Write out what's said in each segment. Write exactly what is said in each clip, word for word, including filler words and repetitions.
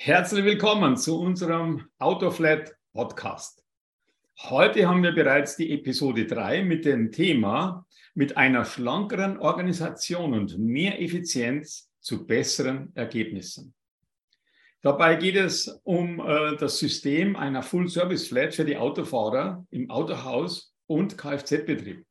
Herzlich willkommen zu unserem Autoflat Podcast. Heute haben wir bereits die Episode drei mit dem Thema mit einer schlankeren Organisation und mehr Effizienz zu besseren Ergebnissen. Dabei geht es um äh, das System einer Full-Service-Flat für die Autofahrer im Autohaus und Kfz-Betrieb.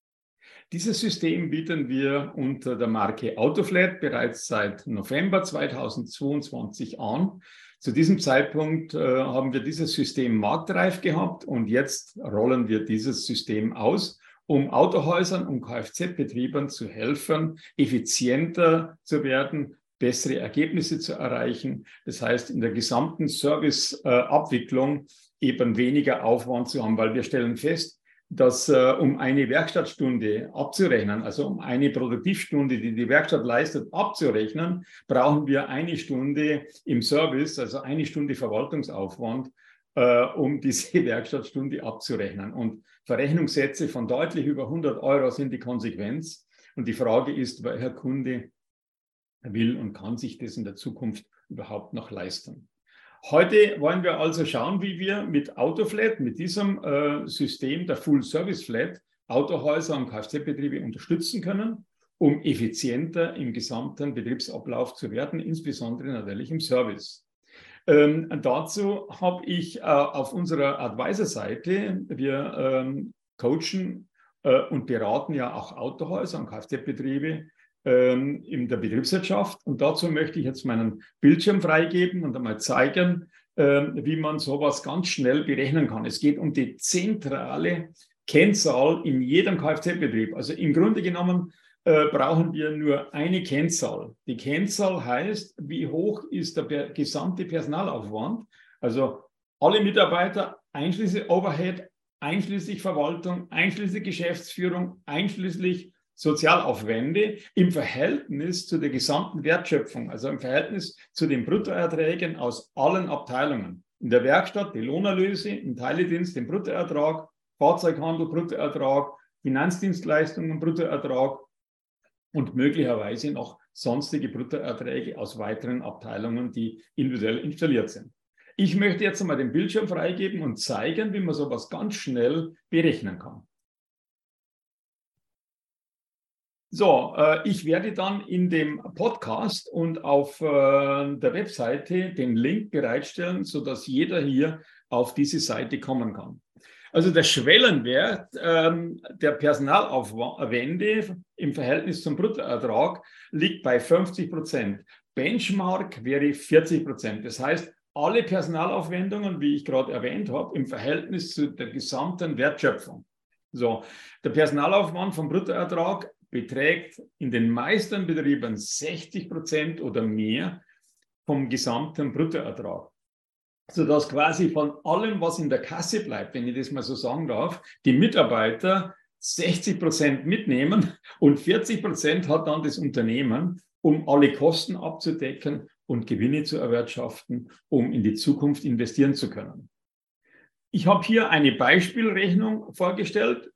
Dieses System bieten wir unter der Marke Autoflat bereits seit November zweitausendzweiundzwanzig an. Zu diesem Zeitpunkt äh, haben wir dieses System marktreif gehabt und jetzt rollen wir dieses System aus, um Autohäusern und Kfz-Betriebern zu helfen, effizienter zu werden, bessere Ergebnisse zu erreichen. Das heißt, in der gesamten Serviceabwicklung äh, eben weniger Aufwand zu haben, weil wir stellen fest, dass äh, um eine Werkstattstunde abzurechnen, also um eine Produktivstunde, die die Werkstatt leistet, abzurechnen, brauchen wir eine Stunde im Service, also eine Stunde Verwaltungsaufwand, äh, um diese Werkstattstunde abzurechnen. Und Verrechnungssätze von deutlich über hundert Euro sind die Konsequenz. Und die Frage ist, welcher Kunde will und kann sich das in der Zukunft überhaupt noch leisten. Heute wollen wir also schauen, wie wir mit Autoflat, mit diesem äh, System der Full-Service-Flat, Autohäuser und Kfz-Betriebe unterstützen können, um effizienter im gesamten Betriebsablauf zu werden, insbesondere natürlich im Service. Ähm, dazu habe ich äh, auf unserer Advisor-Seite, wir ähm, coachen äh, und beraten ja auch Autohäuser und Kfz-Betriebe, in der Betriebswirtschaft. Und dazu möchte ich jetzt meinen Bildschirm freigeben und einmal zeigen, wie man sowas ganz schnell berechnen kann. Es geht um die zentrale Kennzahl in jedem Kfz-Betrieb. Also im Grunde genommen äh, brauchen wir nur eine Kennzahl. Die Kennzahl heißt, wie hoch ist der gesamte Personalaufwand, also alle Mitarbeiter einschließlich Overhead, einschließlich Verwaltung, einschließlich Geschäftsführung, einschließlich Sozialaufwände im Verhältnis zu der gesamten Wertschöpfung, also im Verhältnis zu den Bruttoerträgen aus allen Abteilungen. In der Werkstatt die Lohnerlöse, im Teiledienst den Bruttoertrag, Fahrzeughandel Bruttoertrag, Finanzdienstleistungen Bruttoertrag und möglicherweise noch sonstige Bruttoerträge aus weiteren Abteilungen, die individuell installiert sind. Ich möchte jetzt einmal den Bildschirm freigeben und zeigen, wie man sowas ganz schnell berechnen kann. So, äh, ich werde dann in dem Podcast und auf äh, der Webseite den Link bereitstellen, sodass jeder hier auf diese Seite kommen kann. Also der Schwellenwert ähm, der Personalaufwände im Verhältnis zum Bruttoertrag liegt bei fünfzig Prozent. Benchmark wäre vierzig Prozent. Das heißt, alle Personalaufwendungen, wie ich gerade erwähnt habe, im Verhältnis zu der gesamten Wertschöpfung. So, der Personalaufwand vom Bruttoertrag beträgt in den meisten Betrieben sechzig Prozent oder mehr vom gesamten Bruttoertrag. Sodass quasi von allem, was in der Kasse bleibt, wenn ich das mal so sagen darf, die Mitarbeiter sechzig Prozent mitnehmen und vierzig Prozent hat dann das Unternehmen, um alle Kosten abzudecken und Gewinne zu erwirtschaften, um in die Zukunft investieren zu können. Ich habe hier eine Beispielrechnung vorgestellt.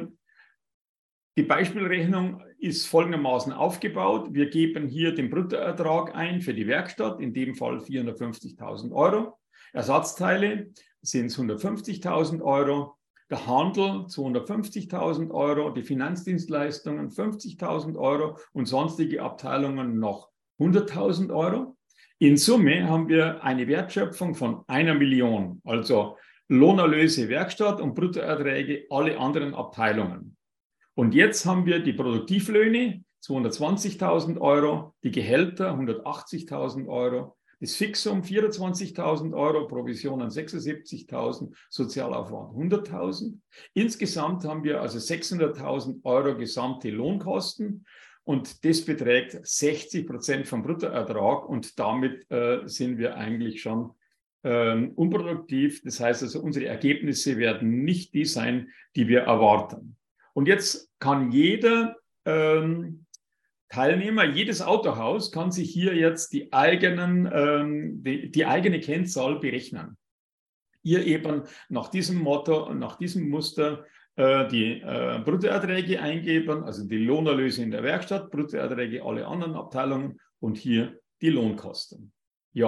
Die Beispielrechnung ist folgendermaßen aufgebaut. Wir geben hier den Bruttoertrag ein für die Werkstatt, in dem Fall vierhundertfünfzigtausend Euro. Ersatzteile sind es hundertfünfzigtausend Euro. Der Handel zweihundertfünfzigtausend Euro. Die Finanzdienstleistungen fünfzigtausend Euro und sonstige Abteilungen noch hunderttausend Euro. In Summe haben wir eine Wertschöpfung von einer Million, also Lohnerlöse Werkstatt und Bruttoerträge alle anderen Abteilungen. Und jetzt haben wir die Produktivlöhne, zweihundertzwanzigtausend Euro, die Gehälter, hundertachtzigtausend Euro, das Fixum, vierundzwanzigtausend Euro, Provisionen, sechsundsiebzigtausend, Sozialaufwand, hunderttausend. Insgesamt haben wir also sechshunderttausend Euro gesamte Lohnkosten und das beträgt sechzig Prozent vom Bruttoertrag und damit äh, sind wir eigentlich schon äh, unproduktiv. Das heißt also, unsere Ergebnisse werden nicht die sein, die wir erwarten. Und jetzt kann jeder ähm, Teilnehmer, jedes Autohaus kann sich hier jetzt die, eigenen, ähm, die, die eigene Kennzahl berechnen. Hier eben nach diesem Motto und nach diesem Muster äh, die äh, Bruttoerträge eingeben, also die Lohnerlöse in der Werkstatt, Bruttoerträge alle anderen Abteilungen und hier die Lohnkosten. Ja,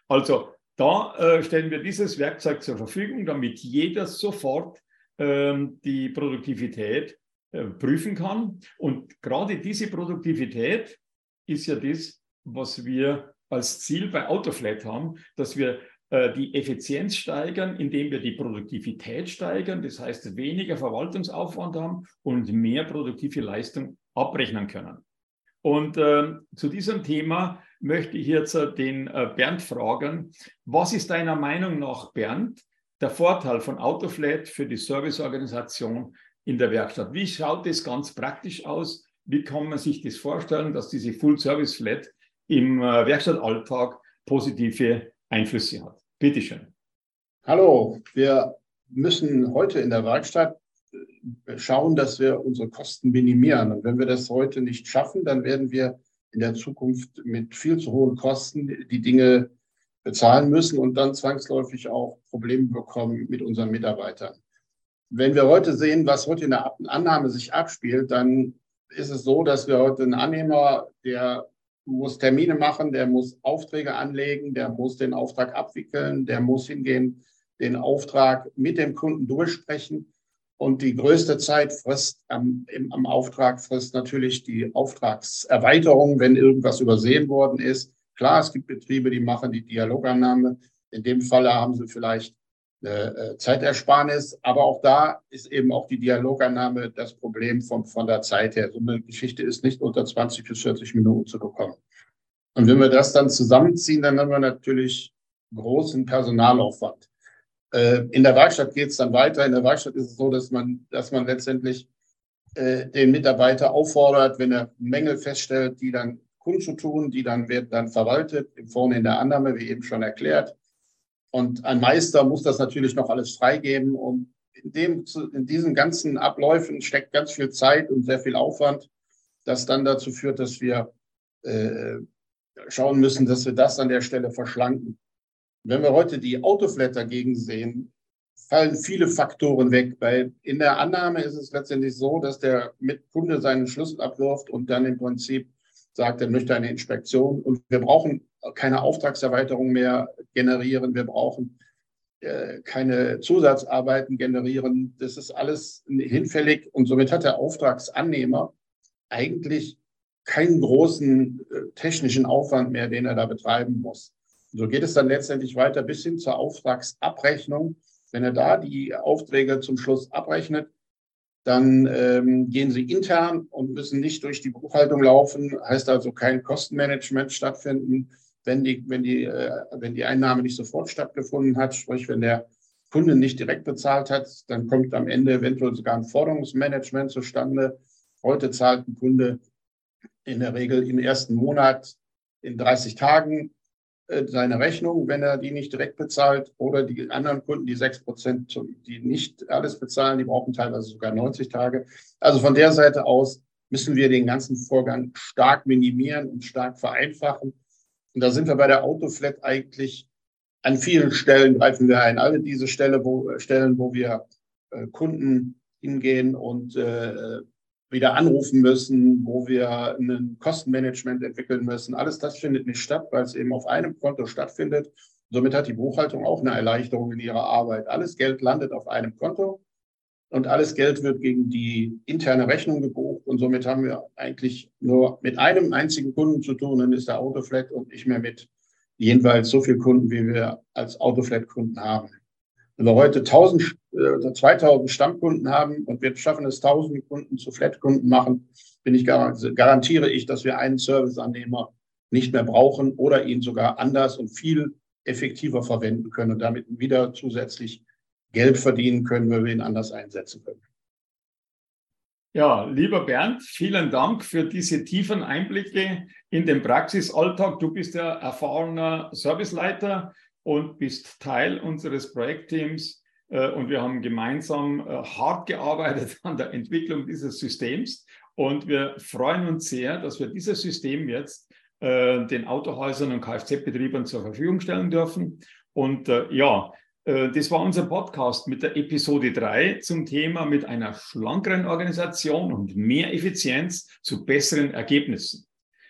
Also da äh, stellen wir dieses Werkzeug zur Verfügung, damit jeder sofort ähm, die Produktivität äh, prüfen kann. Und gerade diese Produktivität ist ja das, was wir als Ziel bei Autoflat haben, dass wir äh, die Effizienz steigern, indem wir die Produktivität steigern, das heißt weniger Verwaltungsaufwand haben und mehr produktive Leistung abrechnen können. Und äh, zu diesem Thema möchte ich jetzt äh, den äh, Bernd fragen, was ist deiner Meinung nach, Bernd, der Vorteil von Autoflat für die Serviceorganisation in der Werkstatt? Wie schaut das ganz praktisch aus? Wie kann man sich das vorstellen, dass diese Full-Service-Flat im äh, Werkstattalltag positive Einflüsse hat? Bitte schön. Hallo, wir müssen heute in der Werkstatt schauen, dass wir unsere Kosten minimieren. Und wenn wir das heute nicht schaffen, dann werden wir in der Zukunft mit viel zu hohen Kosten die Dinge bezahlen müssen und dann zwangsläufig auch Probleme bekommen mit unseren Mitarbeitern. Wenn wir heute sehen, was heute in der Annahme sich abspielt, dann ist es so, dass wir heute einen Annehmer, der muss Termine machen, der muss Aufträge anlegen, der muss den Auftrag abwickeln, der muss hingehen, den Auftrag mit dem Kunden durchsprechen. Und die größte Zeit frisst am, im, am Auftrag frisst natürlich die Auftragserweiterung, wenn irgendwas übersehen worden ist. Klar, es gibt Betriebe, die machen die Dialogannahme. In dem Fall haben sie vielleicht eine Zeitersparnis. Aber auch da ist eben auch die Dialogannahme das Problem von, von der Zeit her. So eine Geschichte ist nicht unter zwanzig bis vierzig Minuten zu bekommen. Und wenn wir das dann zusammenziehen, dann haben wir natürlich großen Personalaufwand. In der Werkstatt geht es dann weiter. In der Werkstatt ist es so, dass man, dass man letztendlich äh, den Mitarbeiter auffordert, wenn er Mängel feststellt, die dann kundzutun, die dann werden dann verwaltet, vorne in der Annahme, wie eben schon erklärt. Und ein Meister muss das natürlich noch alles freigeben. Und in, dem, in diesen ganzen Abläufen steckt ganz viel Zeit und sehr viel Aufwand, das dann dazu führt, dass wir äh, schauen müssen, dass wir das an der Stelle verschlanken. Wenn wir heute die Autoflat dagegen sehen, fallen viele Faktoren weg, weil in der Annahme ist es letztendlich so, dass der Kunde seinen Schlüssel abwirft und dann im Prinzip sagt, er möchte eine Inspektion und wir brauchen keine Auftragserweiterung mehr generieren, wir brauchen äh, keine Zusatzarbeiten generieren, das ist alles hinfällig und somit hat der Auftragsannehmer eigentlich keinen großen äh, technischen Aufwand mehr, den er da betreiben muss. So geht es dann letztendlich weiter bis hin zur Auftragsabrechnung. Wenn er da die Aufträge zum Schluss abrechnet, dann ähm, gehen sie intern und müssen nicht durch die Buchhaltung laufen. Heißt also kein Kostenmanagement stattfinden, wenn die, wenn die, äh, wenn die Einnahme nicht sofort stattgefunden hat. Sprich, wenn der Kunde nicht direkt bezahlt hat, dann kommt am Ende eventuell sogar ein Forderungsmanagement zustande. Heute zahlt ein Kunde in der Regel im ersten Monat in dreißig Tagen seine Rechnung, wenn er die nicht direkt bezahlt, oder die anderen Kunden, die sechs Prozent, die nicht alles bezahlen, die brauchen teilweise sogar neunzig Tage. Also von der Seite aus müssen wir den ganzen Vorgang stark minimieren und stark vereinfachen. Und da sind wir bei der Autoflat eigentlich an vielen Stellen greifen wir ein. Alle diese Stelle, wo, Stellen, wo wir äh, Kunden hingehen und äh, wieder anrufen müssen, wo wir ein Kostenmanagement entwickeln müssen. Alles das findet nicht statt, weil es eben auf einem Konto stattfindet. Somit hat die Buchhaltung auch eine Erleichterung in ihrer Arbeit. Alles Geld landet auf einem Konto und alles Geld wird gegen die interne Rechnung gebucht. Und somit haben wir eigentlich nur mit einem einzigen Kunden zu tun, dann ist der Autoflat und nicht mehr mit jeweils so vielen Kunden, wie wir als Autoflat-Kunden haben. Wenn wir heute tausend, äh, zweitausend Stammkunden haben und wir schaffen es, tausend Kunden zu Flat-Kunden machen, bin ich garantiere ich, dass wir einen Serviceannehmer nicht mehr brauchen oder ihn sogar anders und viel effektiver verwenden können und damit wieder zusätzlich Geld verdienen können, weil wir ihn anders einsetzen können. Ja, lieber Bernd, vielen Dank für diese tiefen Einblicke in den Praxisalltag. Du bist ja erfahrener Serviceleiter und bist Teil unseres Projektteams. Und wir haben gemeinsam hart gearbeitet an der Entwicklung dieses Systems. Und wir freuen uns sehr, dass wir dieses System jetzt den Autohäusern und Kfz-Betriebern zur Verfügung stellen dürfen. Und ja, das war unser Podcast mit der Episode drei zum Thema mit einer schlankeren Organisation und mehr Effizienz zu besseren Ergebnissen.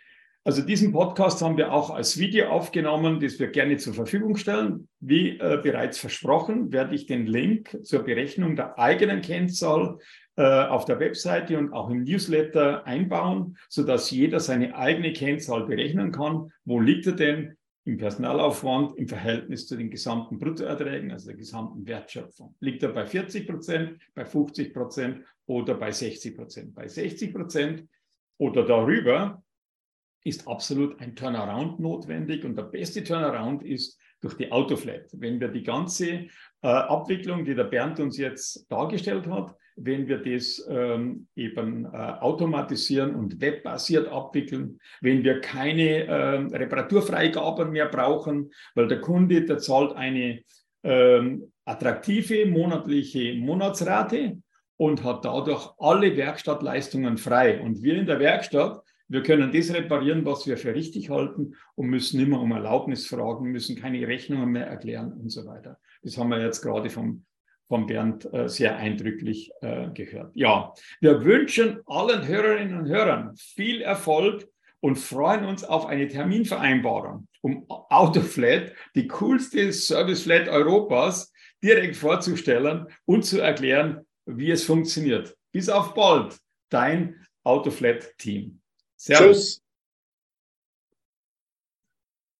Also diesen Podcast haben wir auch als Video aufgenommen, das wir gerne zur Verfügung stellen. Wie äh, bereits versprochen, werde ich den Link zur Berechnung der eigenen Kennzahl äh, auf der Webseite und auch im Newsletter einbauen, sodass jeder seine eigene Kennzahl berechnen kann. Wo liegt er denn im Personalaufwand im Verhältnis zu den gesamten Bruttoerträgen, also der gesamten Wertschöpfung? Liegt er bei vierzig Prozent, bei fünfzig Prozent oder bei sechzig Prozent? Bei sechzig Prozent oder darüber ist absolut ein Turnaround notwendig, und der beste Turnaround ist durch die Autoflat. Wenn wir die ganze äh, Abwicklung, die der Bernd uns jetzt dargestellt hat, wenn wir das ähm, eben äh, automatisieren und webbasiert abwickeln, wenn wir keine äh, Reparaturfreigaben mehr brauchen, weil der Kunde, der zahlt eine ähm, attraktive monatliche Monatsrate und hat dadurch alle Werkstattleistungen frei. Und wir in der Werkstatt, wir können das reparieren, was wir für richtig halten, und müssen nicht mehr um Erlaubnis fragen, müssen keine Rechnungen mehr erklären und so weiter. Das haben wir jetzt gerade vom, vom Bernd äh, sehr eindrücklich äh, gehört. Ja, wir wünschen allen Hörerinnen und Hörern viel Erfolg und freuen uns auf eine Terminvereinbarung, um Autoflat, die coolste Serviceflat Europas, direkt vorzustellen und zu erklären, wie es funktioniert. Bis auf bald, dein Autoflat-Team. Servus. Tschüss.